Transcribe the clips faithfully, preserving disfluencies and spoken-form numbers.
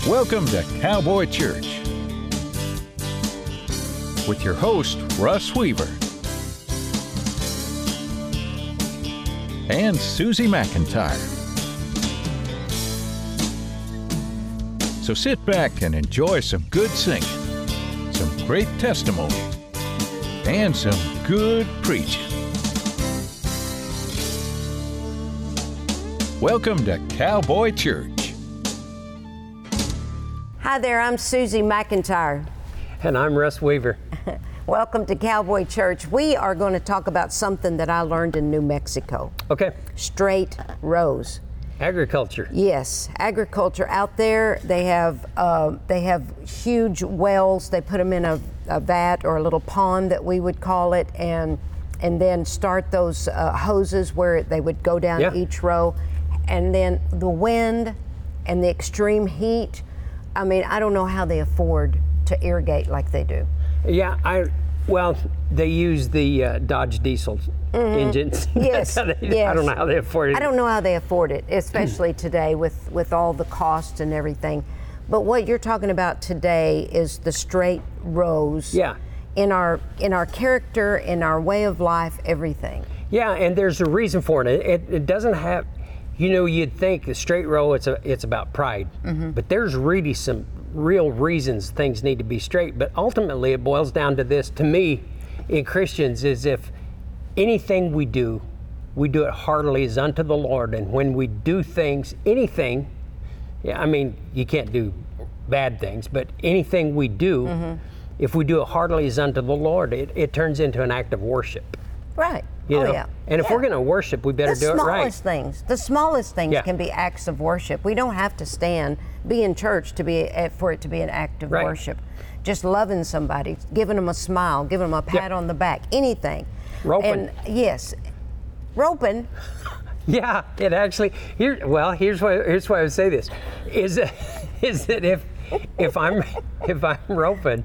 Welcome to Cowboy Church with your host, Russ Weaver, and Susie McIntyre. So sit back and enjoy some good singing, some great testimony, and some good preaching. Welcome to Cowboy Church. Hi there, I'm Susie McIntyre. And I'm Russ Weaver. Welcome to Cowboy Church. We are going to talk about something that I learned in New Mexico. Okay. Straight rows. Agriculture. Yes, agriculture. Out there, they have uh, they have huge wells. They put them in a, a vat or a little pond that we would call it, and and then start those uh, hoses where they would go down Yeah. each row, and then the wind and the extreme heat. I mean, I don't know how they afford to irrigate like they do. Yeah, I, well, they use the uh, Dodge diesel Mm-hmm. engines. Yes, That's how they, yes. I don't know how they afford it. I don't know how they afford it, especially today with, with all the costs and everything. But what you're talking about today is the straight rows. Yeah. In our in our character, in our way of life, everything. Yeah, and there's a reason for it. It, it doesn't have, you know, you'd think the straight row, it's a, it's about pride. Mm-hmm. But there's really some real reasons things need to be straight. But ultimately, it boils down to this, to me, in Christians, is if anything we do, we do it heartily as unto the Lord. And when we do things, anything, yeah, I mean, you can't do bad things, but anything we do, Mm-hmm. if we do it heartily as unto the Lord, it, it turns into an act of worship. Right. You oh know? yeah. And if Yeah. we're going to worship, we better the do it right. smallest things, the smallest things Yeah. can be acts of worship. We don't have to stand, be in church to be eh, for it to be an act of Right. worship. Just loving somebody, giving them a smile, giving them a pat Yeah. on the back, anything. Roping. And yes, roping. Yeah, it actually, here, well, here's why, here's why I would say this, is, is that if, if I'm, if I'm roping,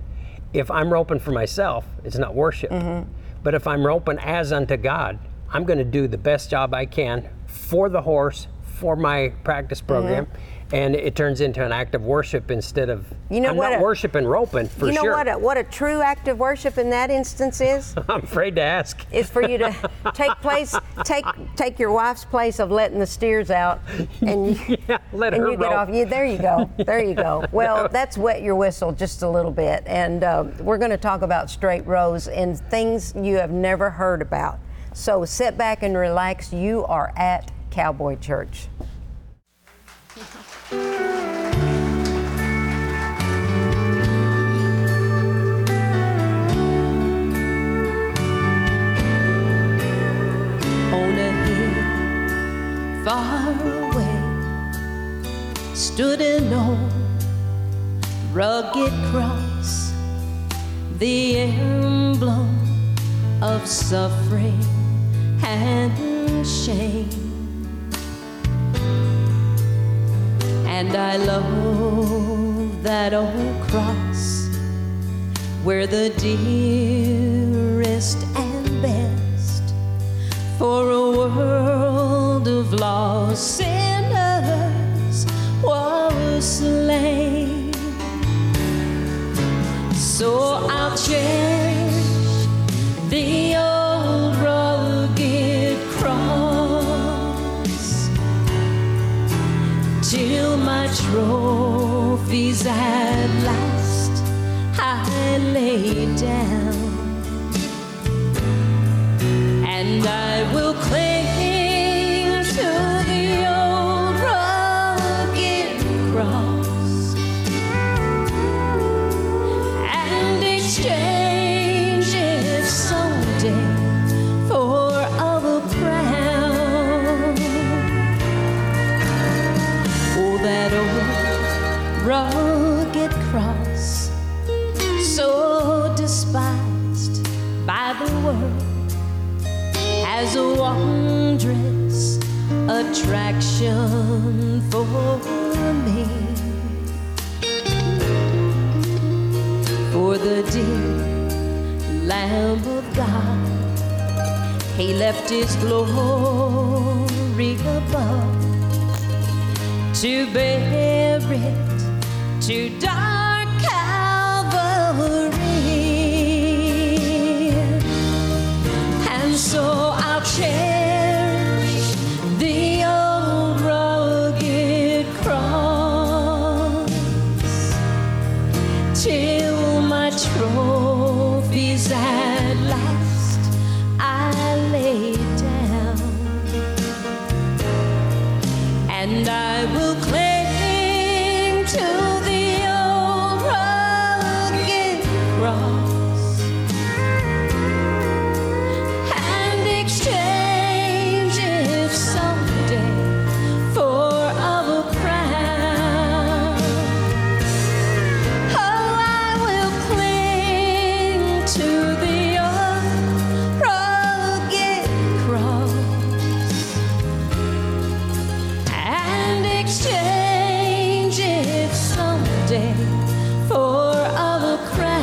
if I'm roping for myself, it's not worship. Mm-hmm. But if I'm roping as unto God, I'm going to do the best job I can for the horse, for my practice program, Mm-hmm. and it turns into an act of worship instead of, You know I'm what not a- worshiping roping for You know sure. what a, what a true act of worship in that instance is? I'm afraid to ask. Is for you to take place, take take your wife's place of letting the steers out, and you, Yeah, let and her you get rope. off. You, there you go. There you go. Well, that's wet your whistle just a little bit, and uh, we're going to talk about straight rows and things you have never heard about. So sit back and relax. You are at Cowboy Church. On a hill far away stood an old rugged cross, the emblem of suffering and shame. And I love that old cross, where the dearest and best for a world of lost sinners was slain. So I'll cherish the old rugged cross till my trophies at last I lay down. And I will cling to the old rugged cross and exchange it someday for a crown. Oh, that old rugged cross, so despised by the world, as a wondrous attraction for me. For the dear Lamb of God, He left His glory above to bear it to dark Calvary. And so I'll cherish the old rugged cross till my trophies at last I lay down, and I will cling to the old rugged cross and exchange it someday for a crown. Oh, I will cling to the old rugged cross and exchange it someday for a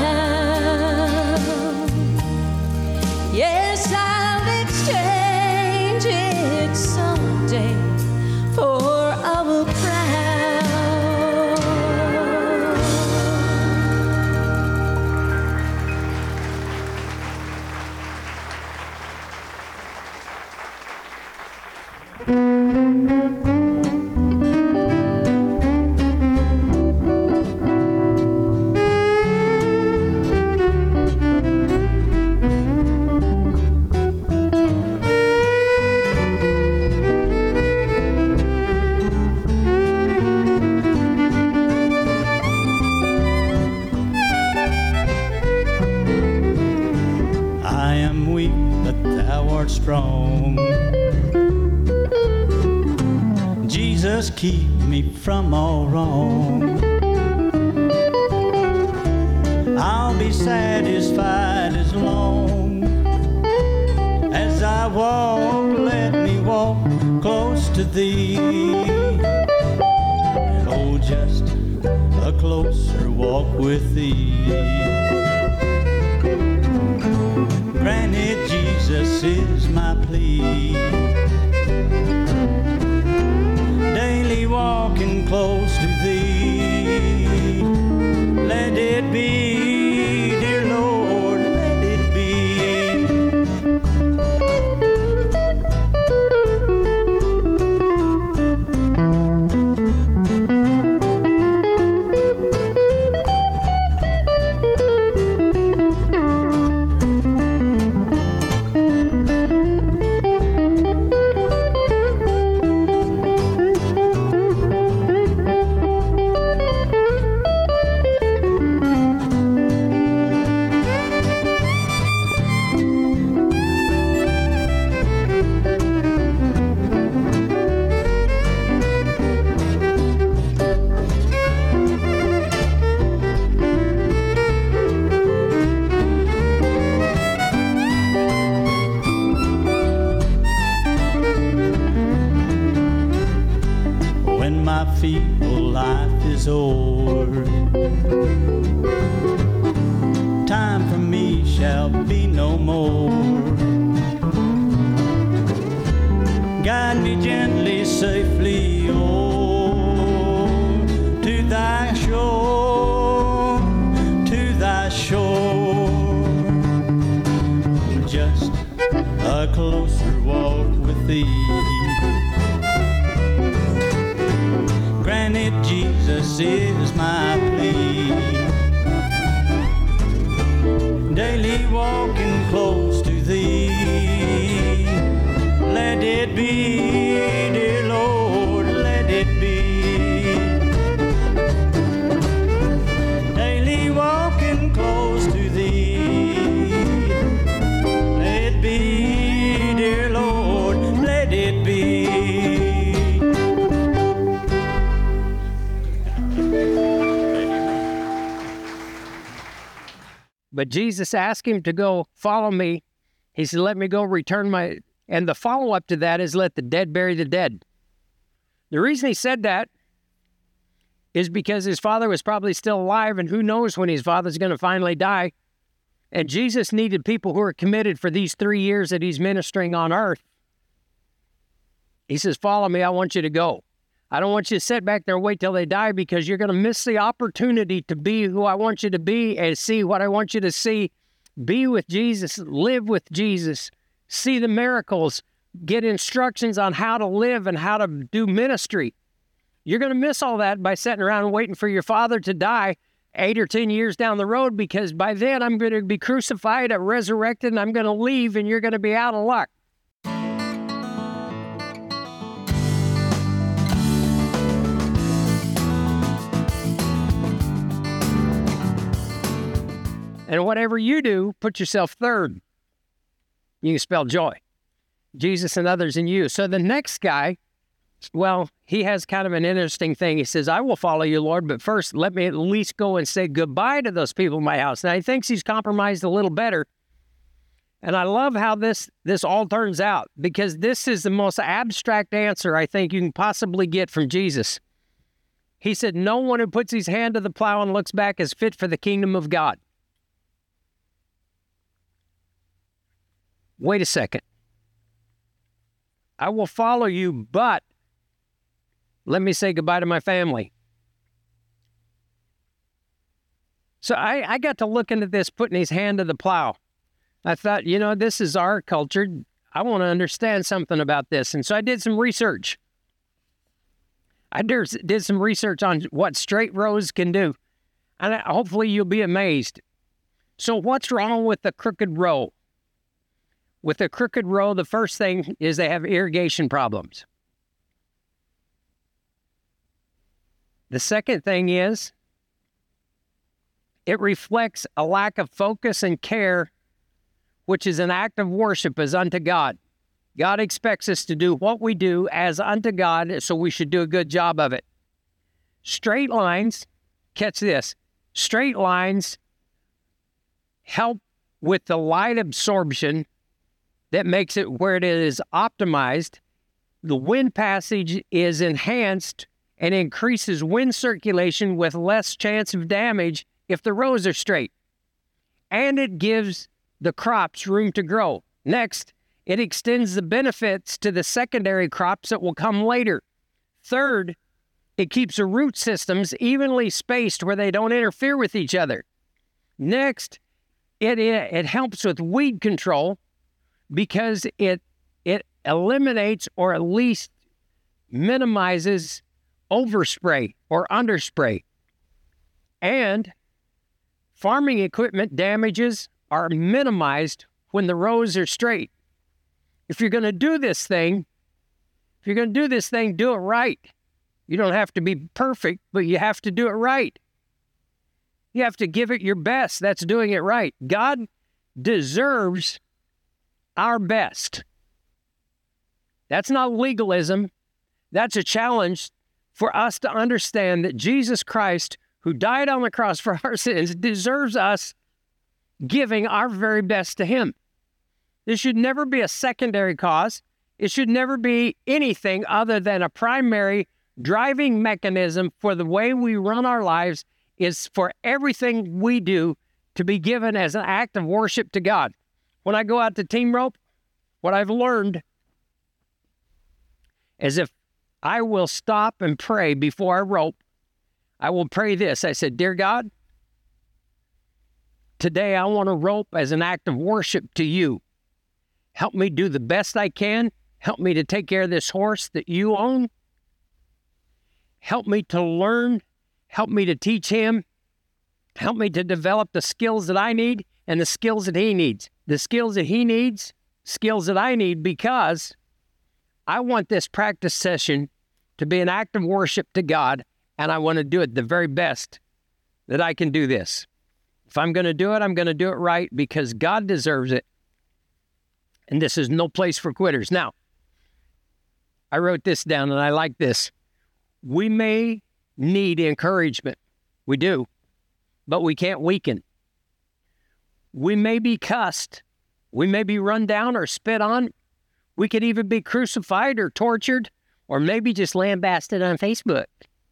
crown. Yes, I'll exchange it someday for a crown. I am weak, but thou art strong. Jesus, keep me from all wrong. I'll be satisfied as long as I walk. Let me walk close to thee. Oh, just a closer walk with thee. Granted, Jesus is my plea. Daily walking close to thee. Let it be, dear Lord, let it be. When my feeble life is o'er, time for me shall be no more. Guide me gently, safely, oh, to thy shore, to thy shore. Just a closer walk with thee. Granted, Jesus is my plea. Daily walking close to thee. Let it be, dear Lord, let it be. Daily walking close to thee. Let it be, dear Lord, let it be. But Jesus asked him to go follow me. He said, let me go return my... And the follow-up to that is let the dead bury the dead. The reason he said that is because his father was probably still alive, and who knows when his father's going to finally die. And Jesus needed people who are committed for these three years that he's ministering on earth. He says, follow me, I want you to go. I don't want you to sit back there and wait till they die, because you're going to miss the opportunity to be who I want you to be and see what I want you to see. Be with Jesus, live with Jesus, see the miracles, get instructions on how to live and how to do ministry. You're going to miss all that by sitting around and waiting for your father to die eight or ten years down the road, because by then I'm going to be crucified and resurrected, and I'm going to leave, and you're going to be out of luck. And whatever you do, put yourself third. You can spell joy. Jesus and others in you. So the next guy, well, he has kind of an interesting thing. He says, I will follow you, Lord, but first let me at least go and say goodbye to those people in my house. Now, he thinks he's compromised a little better. And I love how this, this all turns out, because this is the most abstract answer I think you can possibly get from Jesus. He said, no one who puts his hand to the plow and looks back is fit for the kingdom of God. Wait a second. I will follow you, but let me say goodbye to my family. So I, I got to looking at this, putting his hand to the plow. I thought, you know, this is our culture. I want to understand something about this. And so I did some research. I did, did some research on what straight rows can do. And I, hopefully you'll be amazed. So what's wrong with the crooked row? With a crooked row, the first thing is they have irrigation problems. The second thing is it reflects a lack of focus and care, which is an act of worship as unto God. God expects us to do what we do as unto God, so we should do a good job of it. Straight lines, catch this, straight lines help with the light absorption that makes it where it is optimized. The wind passage is enhanced and increases wind circulation with less chance of damage if the rows are straight. And it gives the crops room to grow. Next, it extends the benefits to the secondary crops that will come later. Third, it keeps the root systems evenly spaced where they don't interfere with each other. Next, it, it, it helps with weed control, because it it eliminates or at least minimizes overspray or underspray. And farming equipment damages are minimized when the rows are straight. If you're going to do this thing, if you're going to do this thing, do it right. You don't have to be perfect, but you have to do it right. You have to give it your best. That's doing it right. God deserves our best. That's not legalism. That's a challenge for us to understand that Jesus Christ, who died on the cross for our sins, deserves us giving our very best to him. This should never be a secondary cause. It should never be anything other than a primary driving mechanism for the way we run our lives, is for everything we do to be given as an act of worship to God. When I go out to team rope, what I've learned is if I will stop and pray before I rope, I will pray this. I said, Dear God, today I want to rope as an act of worship to you. Help me do the best I can. Help me to take care of this horse that you own. Help me to learn. Help me to teach him. Help me to develop the skills that I need and the skills that he needs. The skills that he needs, skills that I need, because I want this practice session to be an act of worship to God, and I want to do it the very best that I can do this. If I'm going to do it, I'm going to do it right, because God deserves it. And this is no place for quitters. Now, I wrote this down, and I like this. We may need encouragement. We do, but we can't weaken. We may be cussed. We may be run down or spit on. We could even be crucified or tortured, or maybe just lambasted on Facebook.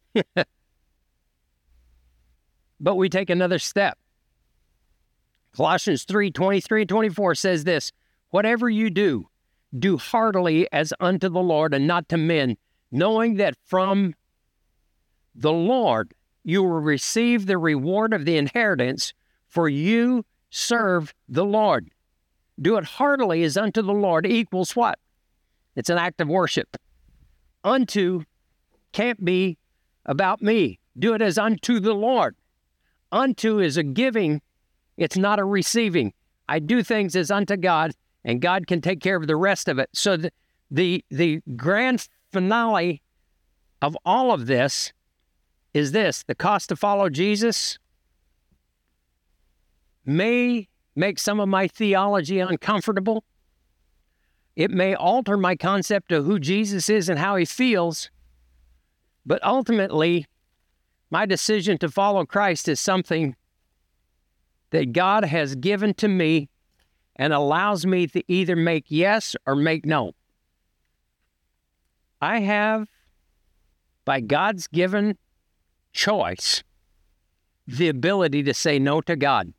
But we take another step. Colossians three, twenty-three and twenty-four says this, whatever you do, do heartily as unto the Lord and not to men, knowing that from the Lord you will receive the reward of the inheritance, for you serve the Lord. Do it heartily as unto the Lord equals what? It's an act of worship. Unto can't be about me. Do it as unto the Lord. Unto is a giving. It's not a receiving. I do things as unto God, and God can take care of the rest of it. So the, the, the grand finale of all of this is this: the cost to follow Jesus may make some of my theology uncomfortable. It may alter my concept of who Jesus is and how he feels. But ultimately, my decision to follow Christ is something that God has given to me and allows me to either make yes or make no. I have, by God's given choice, the ability to say no to God.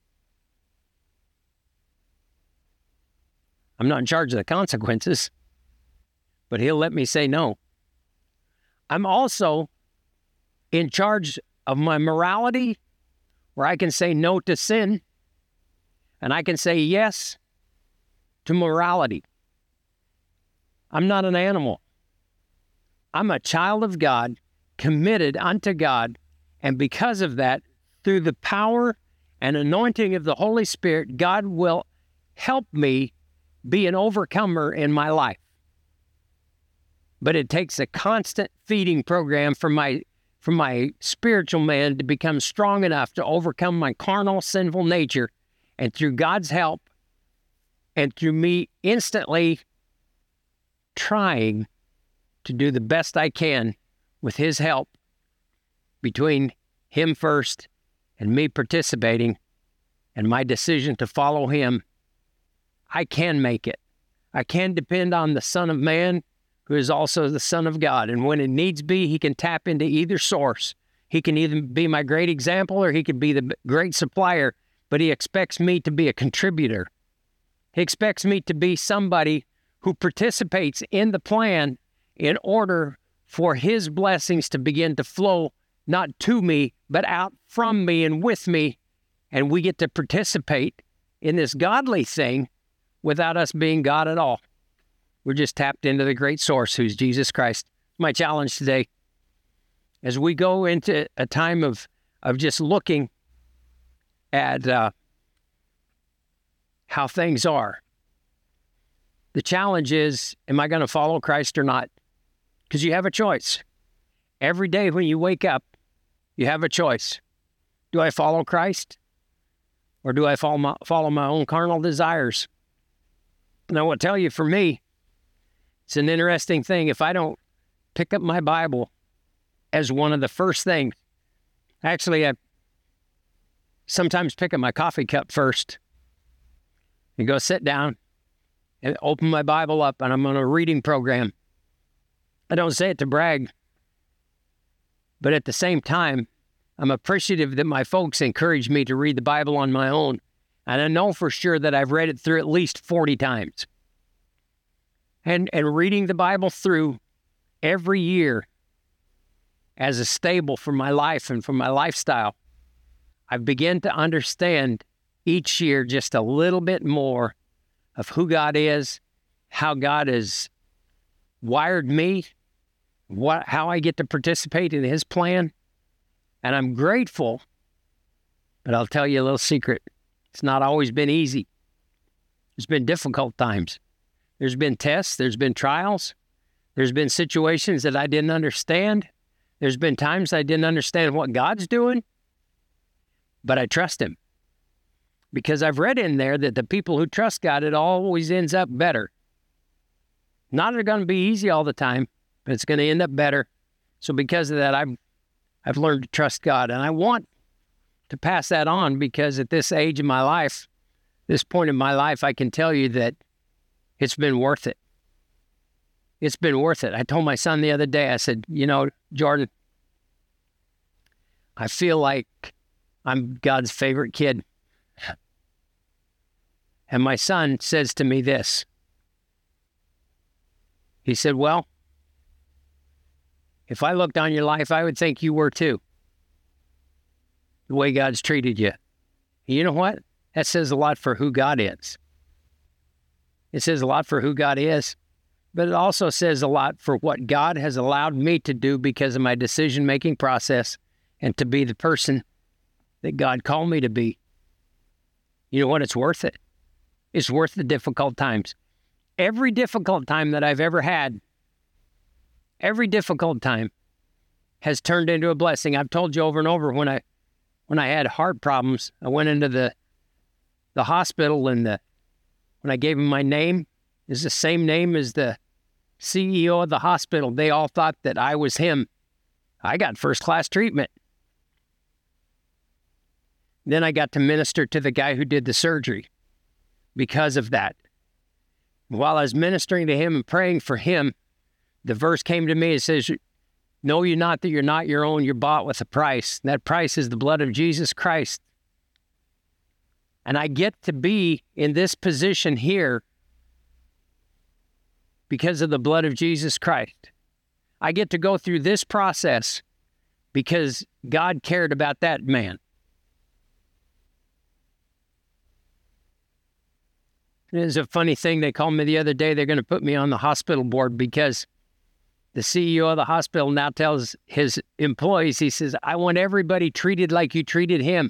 I'm not in charge of the consequences, but he'll let me say no. I'm also in charge of my morality, where I can say no to sin, and I can say yes to morality. I'm not an animal. I'm a child of God, committed unto God, and because of that, through the power and anointing of the Holy Spirit, God will help me be an overcomer in my life. But it takes a constant feeding program for my for my spiritual man to become strong enough to overcome my carnal, sinful nature. And through God's help, and through me instantly trying to do the best I can with his help, between him first and me participating and my decision to follow him, I can make it. I can depend on the Son of Man, who is also the Son of God. And when it needs be, he can tap into either source. He can either be my great example or he could be the great supplier, but he expects me to be a contributor. He expects me to be somebody who participates in the plan in order for his blessings to begin to flow, not to me, but out from me and with me. And we get to participate in this godly thing without us being God at all. We're just tapped into the great source, who's Jesus Christ. My challenge today, as we go into a time of, of just looking at uh, how things are, the challenge is, am I going to follow Christ or not? Because you have a choice. Every day when you wake up, you have a choice. Do I follow Christ? Or do I follow my, follow my own carnal desires? And I will tell you, for me, it's an interesting thing. If I don't pick up my Bible as one of the first things, actually, I sometimes pick up my coffee cup first and go sit down and open my Bible up, and I'm on a reading program. I don't say it to brag, but at the same time, I'm appreciative that my folks encourage me to read the Bible on my own. And I know for sure that I've read it through at least forty times. And, and reading the Bible through every year as a stable for my life and for my lifestyle, I've begun to understand each year just a little bit more of who God is, how God has wired me, what how I get to participate in his plan. And I'm grateful, but I'll tell you a little secret. It's not always been easy. There's been difficult times. There's been tests. There's been trials. There's been situations that I didn't understand. There's been times I didn't understand what God's doing, but I trust him. Because I've read in there that the people who trust God, it always ends up better. Not going to be easy all the time, but it's going to end up better. So because of that, I've, I've learned to trust God. And I want to pass that on, because at this age of my life, this point in my life, I can tell you that it's been worth it. It's been worth it. I told my son the other day, I said, you know, Jordan, I feel like I'm God's favorite kid. And my son says to me this. He said, well, If I looked on your life, I would think you were too. The way God's treated you. You know what? That says a lot for who God is. It says a lot for who God is, but it also says a lot for what God has allowed me to do because of my decision-making process and to be the person that God called me to be. You know what? It's worth it. It's worth the difficult times. Every difficult time that I've ever had, every difficult time has turned into a blessing. I've told you over and over, when I when I had heart problems, I went into the the hospital, and the when I gave him my name, is the same name as the C E O of the hospital. They all thought that I was him. I got first-class treatment. Then I got to minister to the guy who did the surgery because of that. While I was ministering to him and praying for him, the verse came to me. It says, know you not that you're not your own, you're bought with a price. And that price is the blood of Jesus Christ. And I get to be in this position here because of the blood of Jesus Christ. I get to go through this process because God cared about that man. It's a funny thing. They called me the other day. They're going to put me on the hospital board because the C E O of the hospital now tells his employees, he says, I want everybody treated like you treated him.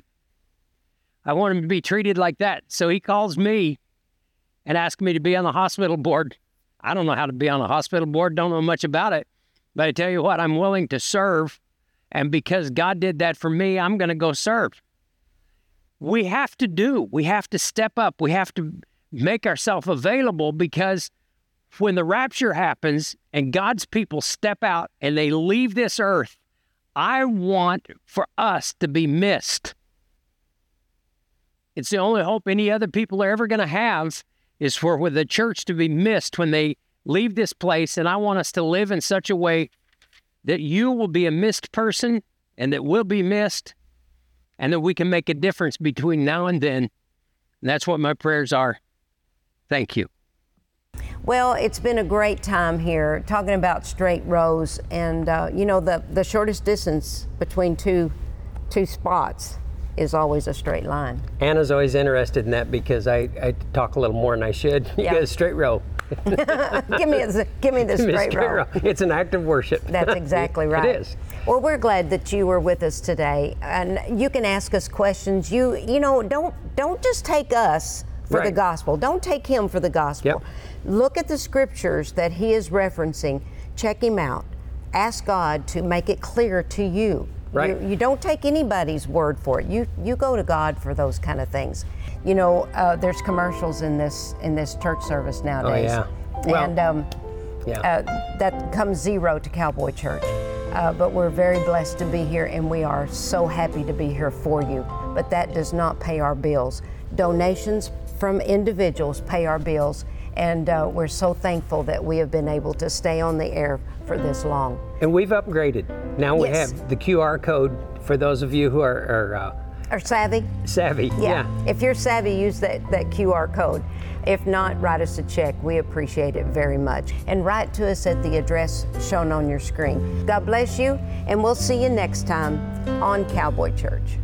I want him to be treated like that. So he calls me and asks me to be on the hospital board. I don't know how to be on a hospital board, don't know much about it. But I tell you what, I'm willing to serve. And because God did that for me, I'm going to go serve. We have to do, we have to step up. We have to make ourselves available, because when the rapture happens and God's people step out and they leave this earth, I want for us to be missed. It's the only hope any other people are ever going to have, is for with the church to be missed when they leave this place. And I want us to live in such a way that you will be a missed person and that we'll be missed, and that we can make a difference between now and then. And that's what my prayers are. Thank you. Well, it's been a great time here talking about straight rows, and uh, you know, the, the shortest distance between two two spots is always a straight line. Anna's always interested in that because I, I talk a little more than I should. You Yeah. get a straight row. give me a, give me the Give me a straight, straight row. row. It's an act of worship. That's exactly right. It is. Well, we're glad that you were with us today, and you can ask us questions. You you know, don't don't just take us for Right. the gospel. Don't take him for the gospel. Yep. Look at the scriptures that he is referencing. Check him out. Ask God to make it clear to you. Right. You, you don't take anybody's word for it. You you go to God for those kind of things. You know, uh, there's commercials in this in this church service nowadays. Oh, yeah. Well, and um, yeah. uh, that comes zero to Cowboy Church. Uh, but we're very blessed to be here, and we are so happy to be here for you. But that does not pay our bills. Donations from individuals pay our bills, and uh, we're so thankful that we have been able to stay on the air for this long. And we've upgraded. Now we Yes. have the Q R code for those of you who are, are uh, Are savvy? savvy. Yeah. If you're savvy, use that, that Q R code. If not, write us a check. We appreciate it very much. And write to us at the address shown on your screen. God bless you, and we'll see you next time on Cowboy Church.